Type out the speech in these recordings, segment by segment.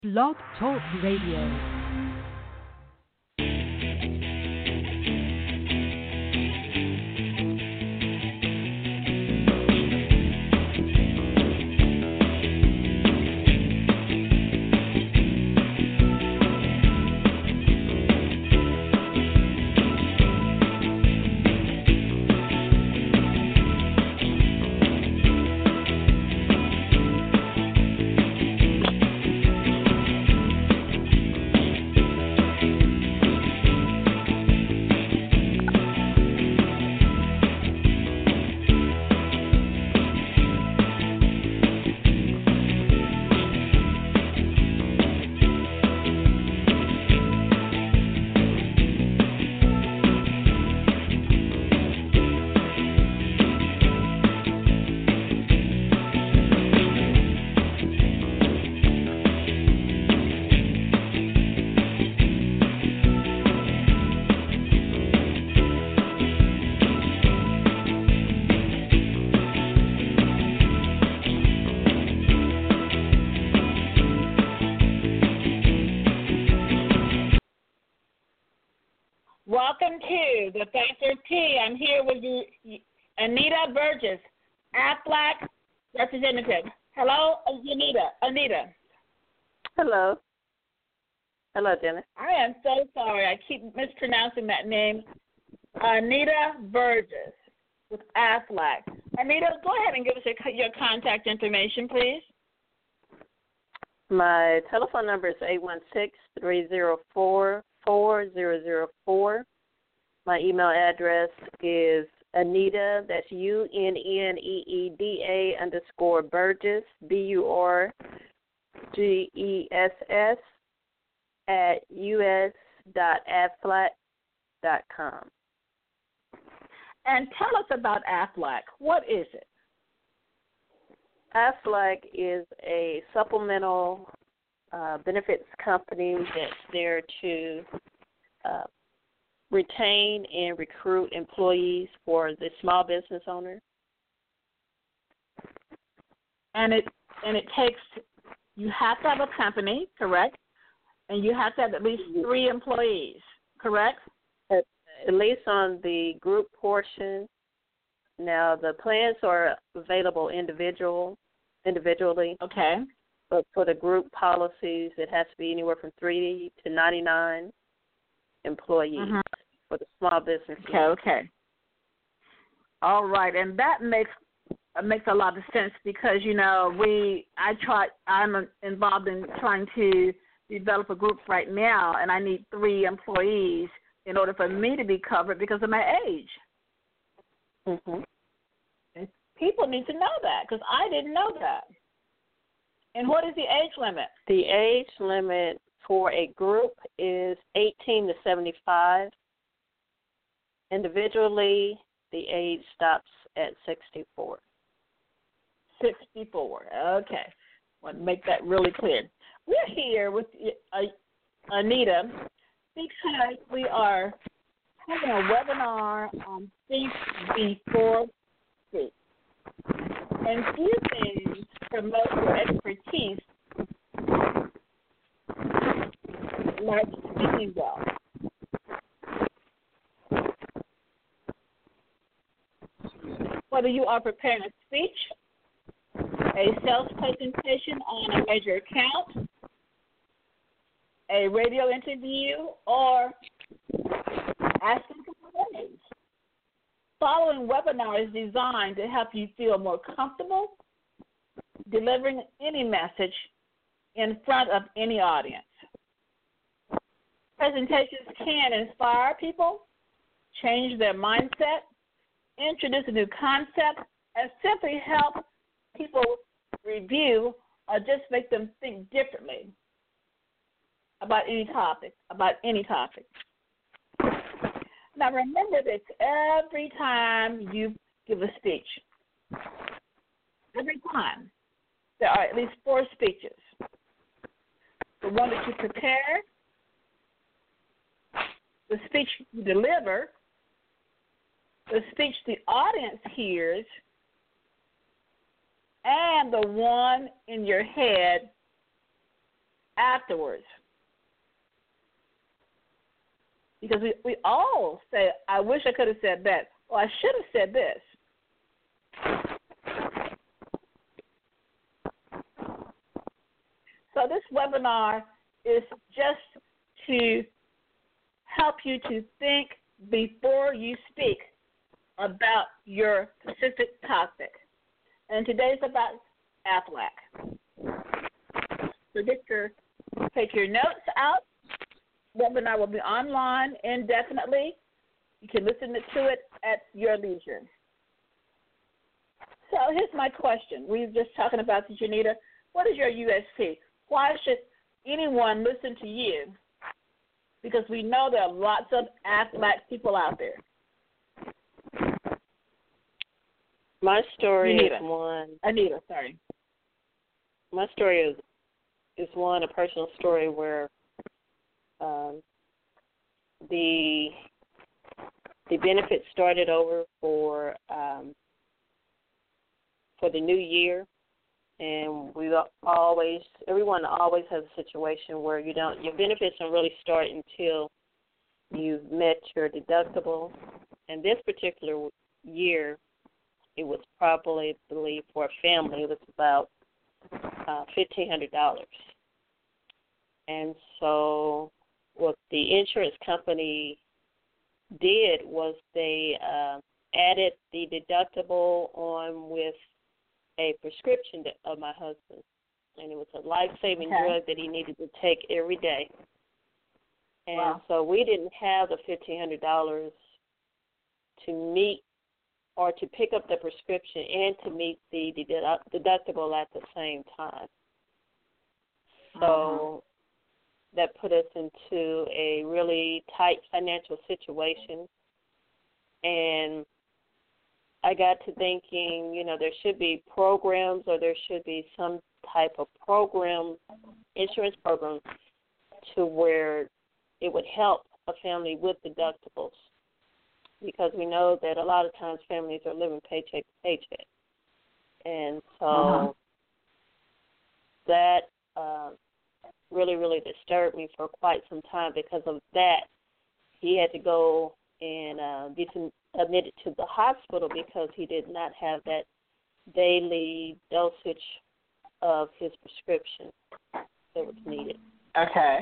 Blog Talk Radio. Welcome to the Factor T. I'm here with you, Anita Burgess, AFLAC representative. Hello, Anita. Hello. Hello, Dennis. I am so sorry. I keep mispronouncing that name. Anita Burgess with AFLAC. Anita, go ahead and give us your contact information, please. My telephone number is 816-304-4004. My email address is Anita, that's UNNEEDA _Burgess, BURGESS @us.aflac.com. And tell us about AFLAC. What is it? AFLAC is a supplemental benefits company that's there to retain and recruit employees for the small business owner. And it takes, you have to have a company, correct? And you have to have at least 3 employees, correct? At least on the group portion. Now, the plans are available individually. Okay. But for the group policies, it has to be anywhere from 3 to 99 employees for the small business. Okay. All right, and that makes a lot of sense because I'm involved in trying to develop a group right now, and I need 3 employees in order for me to be covered because of my age. Mhm. And people need to know that because I didn't know that. And what is the age limit? The age limit for a group is 18 to 75. Individually, the age stops at 64. 64. Okay. I want to make that really clear. We're here with Anita because we are having a webinar on Think Before Speak. And few things promote your expertise like speaking well. Whether you are preparing a speech, a sales presentation on a major account, a radio interview, or asking for questions. Following webinar is designed to help you feel more comfortable delivering any message in front of any audience. Presentations can inspire people, change their mindset, introduce a new concept, and simply help people review or just make them think differently about any topic. Now, remember this every time you give a speech. Every time. There are at least 4 speeches. The one that you prepare, the speech you deliver, the speech the audience hears, and the one in your head afterwards. Because we all say, I wish I could have said that, or I should have said this. So this webinar is just to help you to think before you speak about your specific topic. And today's about AFLAC. So take your notes out. Webinar will be online indefinitely. You can listen to it at your leisure. So here's my question. We were just talking about this, Janita. What is your USP? Why should anyone listen to you? Because we know there are lots of AFLAC people out there. My story Anita. is one. Anita, sorry. My story is one, a personal story where the benefits started over for the new year, and everyone always has a situation where your benefits don't really start until you've met your deductible. And this particular year, it was probably for a family, it was about $1,500. And so what the insurance company did was they added the deductible on with a prescription of my husband, and it was a life-saving drug that he needed to take every day. And so we didn't have the $1,500 to meet or to pick up the prescription and to meet the deductible at the same time. So that put us into a really tight financial situation. And I got to thinking, there should be programs, or there should be some type of program, insurance program, to where it would help a family with deductibles. Because we know that a lot of times families are living paycheck to paycheck. And so that really, really disturbed me for quite some time. Because of that, he had to go and be admitted to the hospital because he did not have that daily dosage of his prescription that was needed. Okay.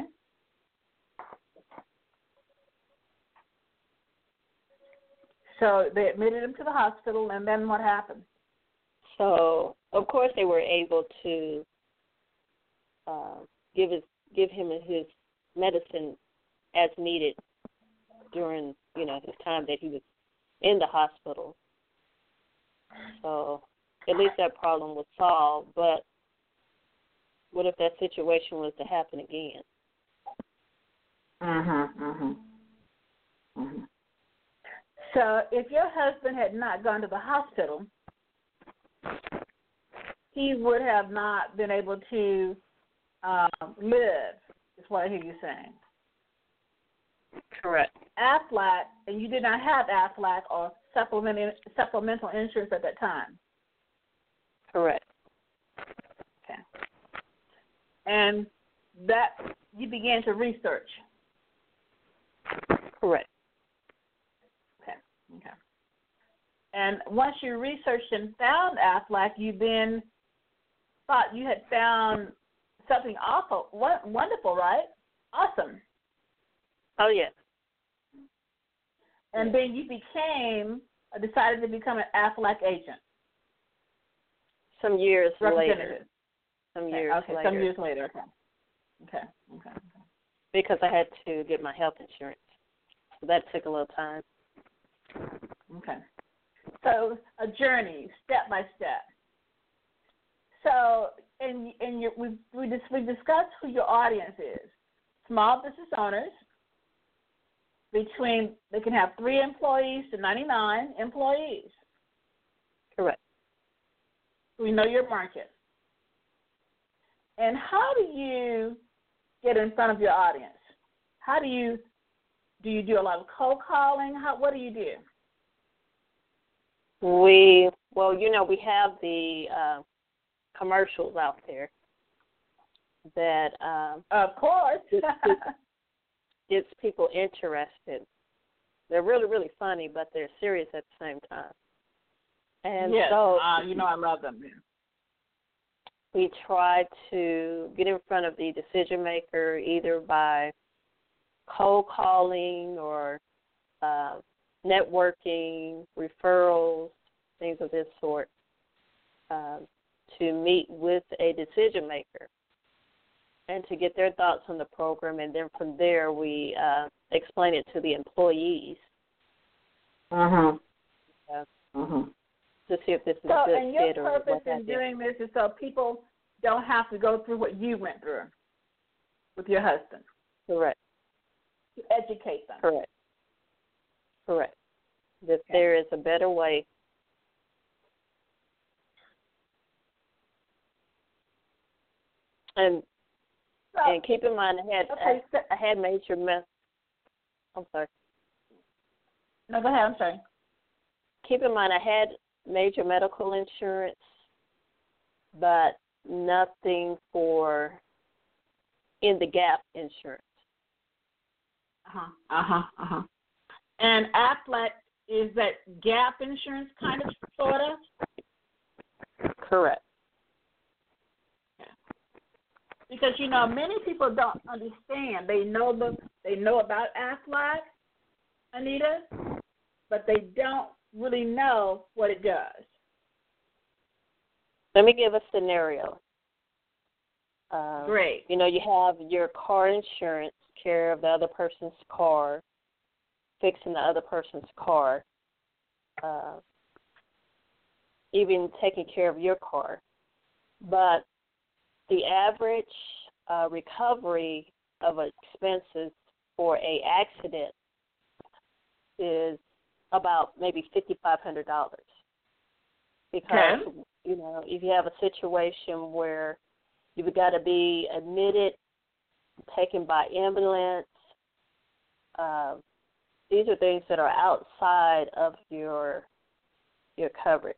So they admitted him to the hospital, and then what happened? So, of course, they were able to give him his medicine as needed during, his time that he was in the hospital. So at least that problem was solved. But what if that situation was to happen again? So if your husband had not gone to the hospital, he would have not been able to live, is what I hear you saying. Correct. AFLAC, and you did not have AFLAC or supplemental insurance at that time. Correct. Okay. And that you began to research. Correct. Okay. And once you researched and found AFLAC, you then thought you had found something wonderful, right? Awesome. Oh, yes. And then you decided to become an AFLAC agent. Some years later. Okay, some later. years later. Okay. Because I had to get my health insurance. So that took a little time. Okay. So a journey, step by step. So we discussed who your audience is. Small business owners. They can have 3 employees to 99 employees. Correct. We know your market. And how do you get in front of your audience? How do you do a lot of cold calling? What do you do? We have the commercials out there that of course gets people interested. They're really, really funny, but they're serious at the same time. And yes, so, I love them. we try to get in front of the decision maker either by cold calling or networking, referrals, things of this sort, to meet with a decision maker and to get their thoughts on the program, and then from there we explain it to the employees. To see if this is a good and your fit or purpose what have in you. doing this is so people don't have to go through what you went through with your husband. Correct. To educate them. Correct. That there is a better way. And keep in mind, I had major I'm sorry. No, go ahead. I'm sorry. Keep in mind, I had major medical insurance, but nothing for in the gap insurance. And Aflac, is that gap insurance kind of, sort of? Correct. Because many people don't understand. They know about Aflac, Anita, but they don't really know what it does. Let me give a scenario. Great. You have your car insurance, care of the other person's car, fixing the other person's car, even taking care of your car. But the average recovery of expenses for a accident is about maybe $5,500. Because, if you have a situation where you've got to be admitted, taken by ambulance, these are things that are outside of your coverage.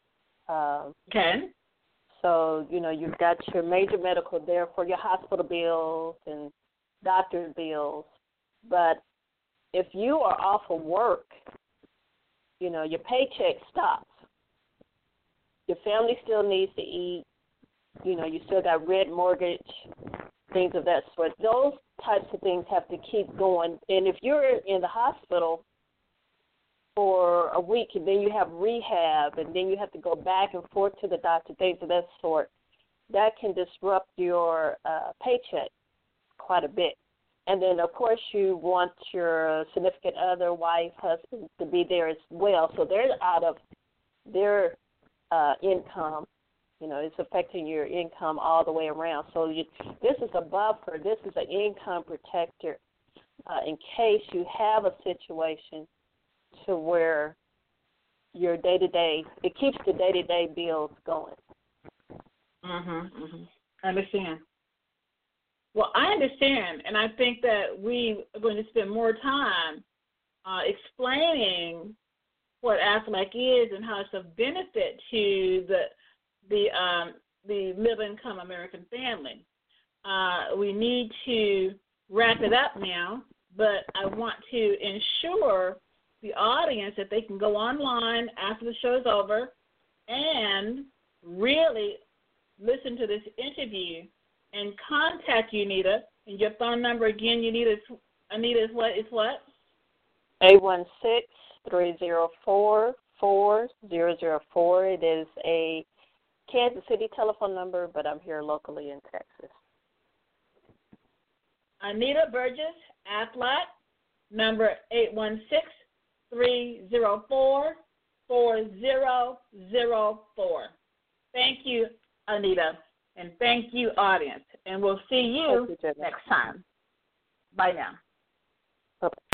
So, you've got your major medical there for your hospital bills and doctor's bills. But if you are off of work, your paycheck stops. Your family still needs to eat. You still got rent, mortgage, things of that sort. Those types of things have to keep going. And if you're in the hospital for a week and then you have rehab and then you have to go back and forth to the doctor, things of that sort, that can disrupt your paycheck quite a bit. And then, of course, you want your significant other, wife, husband, to be there as well. So they're out of their income. It's affecting your income all the way around. So this is a buffer. This is an income protector in case you have a situation to where your day-to-day, it keeps the day-to-day bills going. I understand. Well, I understand, and I think that we are going to spend more time explaining what Aflac is and how it's a benefit to the middle-income American family. We need to wrap it up now, but I want to ensure the audience that they can go online after the show's over and really listen to this interview and contact you, Anita. And your phone number again, Anita, is what? It's what? 816-304-4004. It is a Kansas City telephone number, but I'm here locally in Texas. Anita Burgess, Aflac, number 816-304-4004. Thank you, Anita, and thank you, audience. And we'll see you next time. Bye now.